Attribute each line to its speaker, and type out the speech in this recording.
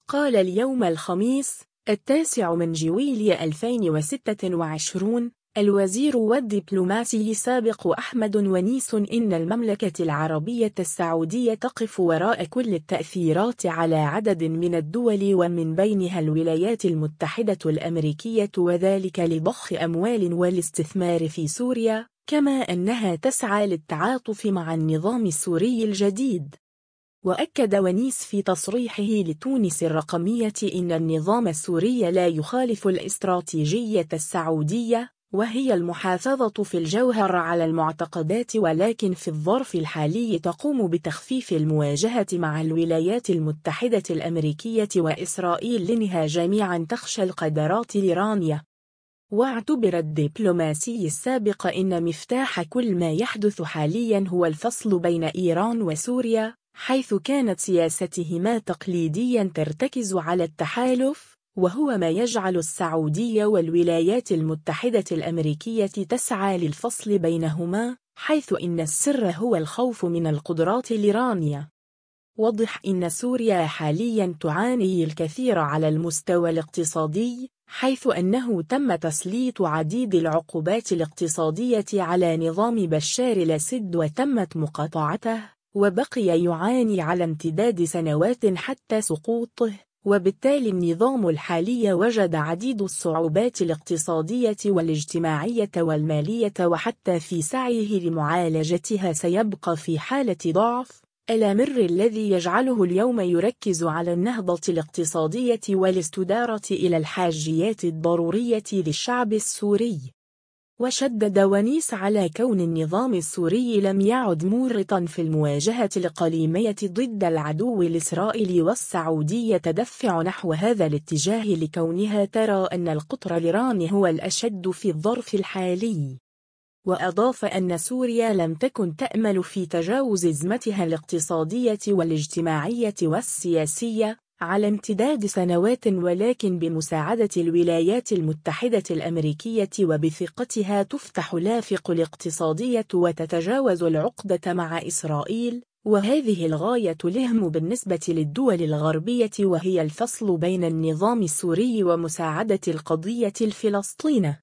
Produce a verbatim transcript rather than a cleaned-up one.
Speaker 1: قال اليوم الخميس التاسع من جويلية ألفين وستة وعشرين الوزير والدبلوماسي السابق أحمد ونيس إن المملكة العربية السعودية تقف وراء كل التأثيرات على عدد من الدول ومن بينها الولايات المتحدة الأمريكية، وذلك لضخ أموال والاستثمار في سوريا، كما أنها تسعى للتعاطف مع النظام السوري الجديد. وأكد ونيس في تصريحه لتونس الرقمية إن النظام السوري لا يخالف الاستراتيجية السعودية، وهي المحافظة في الجوهر على المعتقدات، ولكن في الظرف الحالي تقوم بتخفيف المواجهة مع الولايات المتحدة الأمريكية وإسرائيل لأنها جميعا تخشى القدرات الإيرانية. واعتبر الدبلوماسي السابق إن مفتاح كل ما يحدث حاليا هو الفصل بين إيران وسوريا، حيث كانت سياستهما تقليديا ترتكز على التحالف، وهو ما يجعل السعودية والولايات المتحدة الأمريكية تسعى للفصل بينهما، حيث إن السر هو الخوف من القدرات الإيرانية. وضح إن سوريا حاليا تعاني الكثير على المستوى الاقتصادي، حيث أنه تم تسليط عديد العقوبات الاقتصادية على نظام بشار الأسد وتمت مقاطعته، وبقي يعاني على امتداد سنوات حتى سقوطه، وبالتالي النظام الحالي وجد عديد الصعوبات الاقتصادية والاجتماعية والمالية، وحتى في سعيه لمعالجتها سيبقى في حالة ضعف، الأمر الذي يجعله اليوم يركز على النهضة الاقتصادية والاستدارة إلى الحاجيات الضرورية للشعب السوري. وشدد ونيس على كون النظام السوري لم يعد مورطا في المواجهة الإقليمية ضد العدو الإسرائيلي، والسعودية تدفع نحو هذا الاتجاه لكونها ترى أن القطر الإيراني هو الأشد في الظرف الحالي. وأضاف أن سوريا لم تكن تأمل في تجاوز أزمتها الاقتصادية والاجتماعية والسياسية على امتداد سنوات، ولكن بمساعدة الولايات المتحدة الأمريكية وبثقتها تفتح الآفاق الاقتصادية وتتجاوز العقدة مع إسرائيل، وهذه الغاية الأهم بالنسبة للدول الغربية، وهي الفصل بين النظام السوري ومساعدة القضية الفلسطينية.